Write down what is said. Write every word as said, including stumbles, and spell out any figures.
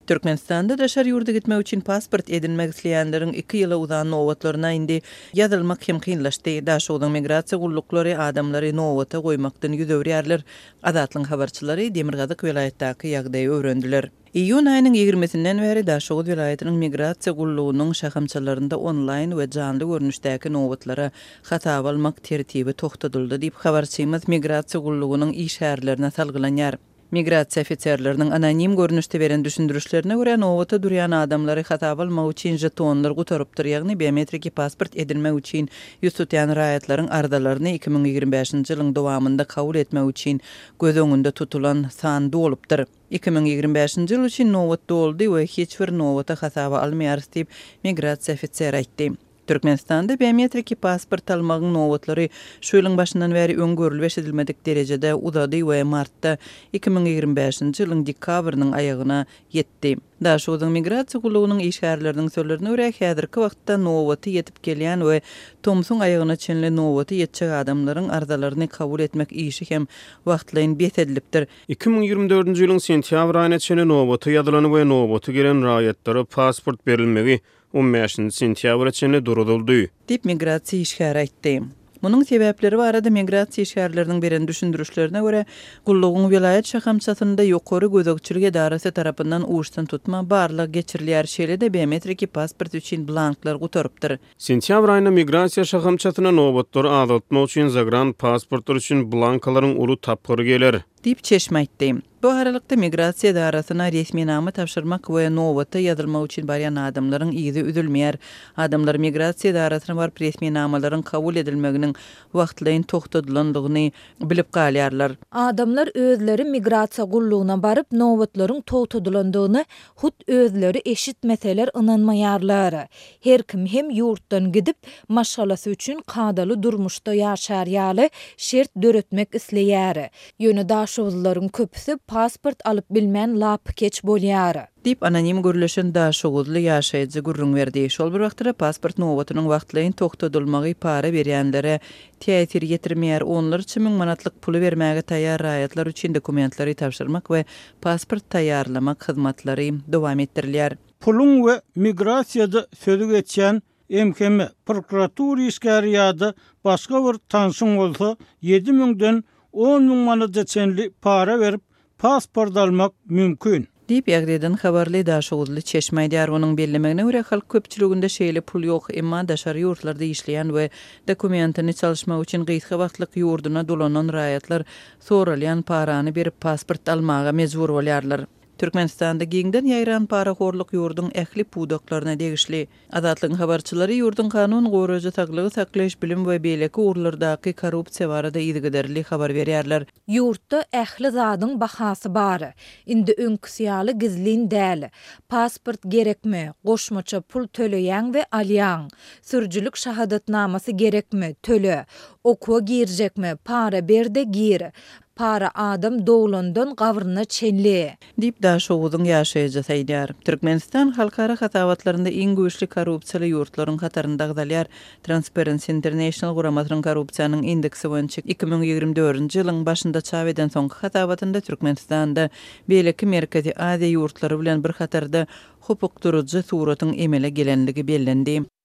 Türkmenistanda daşar ýurda gitmek üçin pasport edinmek isleýänleriň iki ýyla uzan nowatlaryna indi ýazylmak hem kynlaşdy. Daşogyň migrasiýa gullukları adamlary nowata goýmakdan ýüzörýärler. Adatlyň habarçylary Demirgazyk vilayetdäki ýagdaýy öwrendiler. İýun aýynyň ýigrimisinden bäri Daşogy vilayetynyň migrasiýa gullugynyň şahamçalarynda online we janly görnüşdäki nowatlara hatap almak tertibi toktatyldy diýip habarçymyz migrasiýa gullugynyň işgärlerine salgylanýar. Migrasiýa ofitserleriniň anonim görnüşde beren düşündürüşlerine görä nowata durýan adamlary hatap almak üçin jetonlar gutarypdyr, ýagny biometriki pasport edilmek üçin ýüz tutýan raýatlaryň ardalaryny iki ming ýigirme beşinji ýylyň dowamynda kabul etmek üçin göz öňünde tutulan san dolupdyr. iki ming ýigirme beşinji ýyl üçin nowat doldy we hiç bir nowata hasaba almaýar diýip migrasiýa ofitser aýtdy. Türkmenistanda biometriki pasport almagyň nowatlary şu ýylyň başyndan bäri öňgörülbeş edilmedik derejede uzady we martda iki ming ýigirme beşinji ýylyň dekabrynyň aýagyna ýetdi. Daşogyň migrasiýa gullugynyň işgärleriniň sözlerine görä häzirki wagtda nowaty ýetip gelýän we Tomsun aýagyna çenli nowaty ýetjek adamlaryň ardalaryny kabul etmek işi hem wagtlaýyn bet edilipdir. iki ming ýigirme dördünji ýylyň sentýabr aýyna çenli nowaty ýadylany we nowaty gelen raýatlara pasport berilmegi on beşinji sentýabra çenli duruldy. Dip migrasiýa işgäri aýtdy. Munyň sebäpleri barada migrasiýa işgärleriniň beren düşündürüşlerine görä gullugyň vilayet şahamçasynda ýokary gözegçilik edarasy tarapyndan uçtan tutma barlyk geçirilýär şeýle-de biometriki pasport üçin blanklar gutarypdyr. Sentýabr aýyna migrasiýa şahamçasyna nowatlar azaltmak üçin zagran pasportlar üçin blankalaryň uly tapgyry geler diýip çeşme aýtdy. Bu aralykda migrasiýa edarasyna resmi nama tapşyrmak we nowata ýazylmak üçin barýan adamlaryň izi üzülmeýär. Adamlar migrasiýa edarasyna barp resmi namalaryň kabul edilmeginiň wagtlaýyn toktadylandygyny bilip galýarlar. Adamlar özleri migrasiýa gullugyna baryp nowatlaryň toktadylandygyny hut özleri eşitmeseler ynanmaýarlar. Her kim hem ýurtdan gidip maşgalasy üçin kadaly durmuşda ýaşar ýaly şert döretmek isleýär. Ýöne daşowlaryň köpüsi pasport alyp bilmän lap keç bolýar. Dip anonim görülüşün daşowly ýaşaýjy gurrun berdi. Şol bir wagtda pasport nowatynyň wagtlaýyn toktadylmagy para berýänlere täsir ýetirmeýär. Onlar üç ming manatlyk puly bermäge taýýar raýatlar üçin dokumentlary tapşyrmak we pasport taýýarlamak hyzmatlary dowam etdirilýär. Pulun we migrasiýada sözü geçen M K M prokuratura işgäri ýa-da başga bir tanşyň bolsa ýedi mingden on ming manatça çenli para berip pasport almak mümkün. Dip ýagdaýdan habarly daşowly çeşme aýdýar. Onuň bellemegine görä halk köpçüliginde şeýle pul ýok, emma daşary ýurtlarda işleýän we dokumentini çalışmak üçin gysga wagtlyk ýurduna dolanan raýatlar soralýan parany berip pasport almaga mejbur bolýarlar. Türkmenistanda giňden ýaýran parahorlyk ýurdun ähli pudaklaryna degişli. Adatlyň habarçylary ýurdun kanun goraja saglygy saklaýyş bilim we beýleki urlardaky korrupsiýa barada ýygyderli habar berýärler. Ýurtda ähli zadyň bahasy bar. Indi öňküsýaly gizlin däl. Pasport gerekmi? Goşmaça pul töleýän we alýan. Sürjülük şahadatnamasy gerekmi? Töle. Okuwa girjekmi? Para berde gir. Para adam dowlandan gawryna çenli. Dip daşowyň ýaşaýjy aýdýar. Türkmenistan halkara hatawatlarynda iň güýçli korrupsiýaly ýurtlaryň hatarynda galýar. Transparency International guramatynyň korrupsiýanyň indeksi boýunça iki ming ýigirme dördünji ýylyň başynda çap eden soňky hatawatynda Türkmenistanda beýleki Merkezi Aziýa ýurtlary bilen bir hatarda hukuk turucy suratyň emele gelenligi bellendi.